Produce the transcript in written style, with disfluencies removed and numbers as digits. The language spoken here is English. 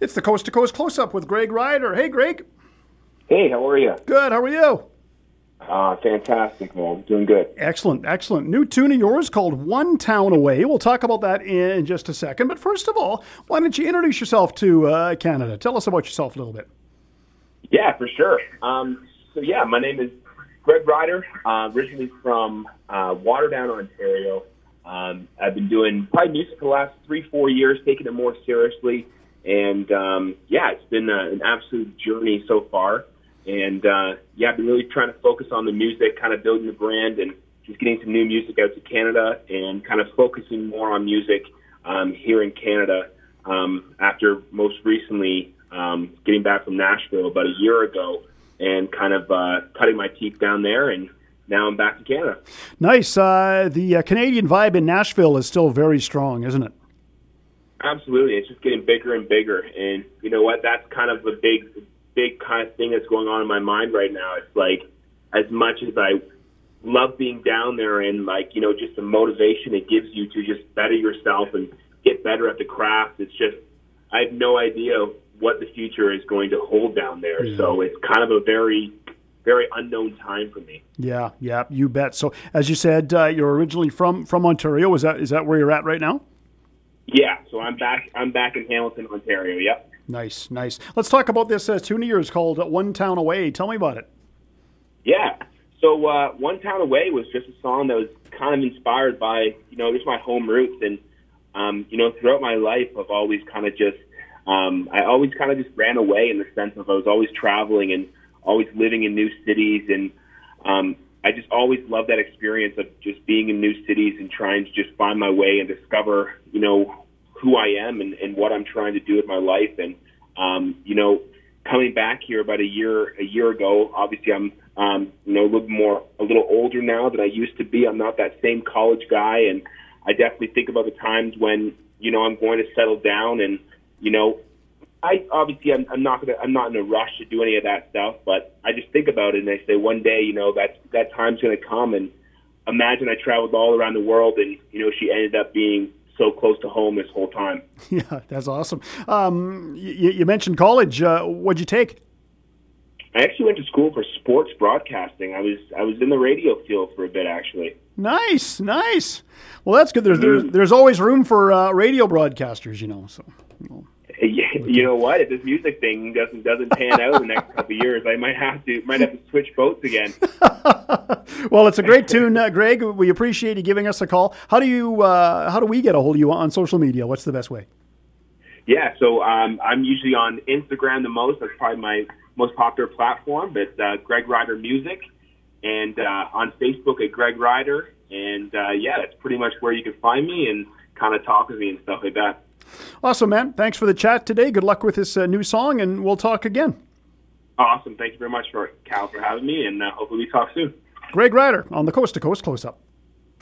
It's the Coast to Coast Close-Up with Greg Ryder. Hey, Greg. Hey, how are you? Good. How are you? Fantastic, man. Doing good. Excellent, excellent. New tune of yours called One Town Away. We'll talk about that in just a second. But first of all, why don't you introduce yourself to Canada? Tell us about yourself a little bit. Yeah, for sure. My name is Greg Ryder, originally from Waterdown, Ontario. I've been doing probably music for the last 3-4 years, taking it more seriously. And, it's been an absolute journey so far. And, I've been really trying to focus on the music, kind of building the brand and just getting some new music out to Canada and kind of focusing more on music here in Canada after most recently getting back from Nashville about a year ago and kind of cutting my teeth down there, and now I'm back to Canada. Nice. The Canadian vibe in Nashville is still very strong, isn't it? Absolutely. It's just getting bigger and bigger. And you know what? That's kind of the big kind of thing that's going on in my mind right now. It's like, as much as I love being down there and just the motivation it gives you to just better yourself and get better at the craft, it's just, I have no idea what the future is going to hold down there. Yeah. So it's kind of a very, very unknown time for me. Yeah, you bet. So as you said, you're originally from Ontario. Is that where you're at right now? Yeah, so I'm back in Hamilton, Ontario. Yep. Nice. Let's talk about this tune of yours called One Town Away. Tell me about it. Yeah. So One Town Away was just a song that was kind of inspired by, just my home roots. And, throughout my life, I've always kind of just, I always kind of just ran away in the sense of I was always traveling and always living in new cities. And I just always loved that experience of just being in new cities and trying to just find my way and discover, who I am and what I'm trying to do with my life. And, coming back here about a year ago, obviously I'm, a little older now than I used to be. I'm not that same college guy. And I definitely think about the times when, I'm going to settle down and, I'm not in a rush to do any of that stuff, but I just think about it and I say one day, that time's going to come. And imagine I traveled all around the world and, she ended up being so close to home this whole time. Yeah, that's awesome. You mentioned college. What'd you take? I actually went to school for sports broadcasting. I was in the radio field for a bit, actually. Nice. Well, that's good. There's always room for radio broadcasters, So. You know what? If this music thing doesn't pan out in the next couple of years, I might have to switch boats again. Well, it's a great tune, Greg. We appreciate you giving us a call. How do we get a hold of you on social media? What's the best way? Yeah, so I'm usually on Instagram the most. That's probably my most popular platform. But Greg Ryder Music, and on Facebook at Greg Ryder, and that's pretty much where you can find me and kind of talk with me and stuff like that. Awesome, man. Thanks for the chat today. Good luck with this new song, and we'll talk again. Awesome. Thank you very much, Cal, for having me, and hopefully we talk soon. Greg Ryder on the Coast to Coast Close-Up.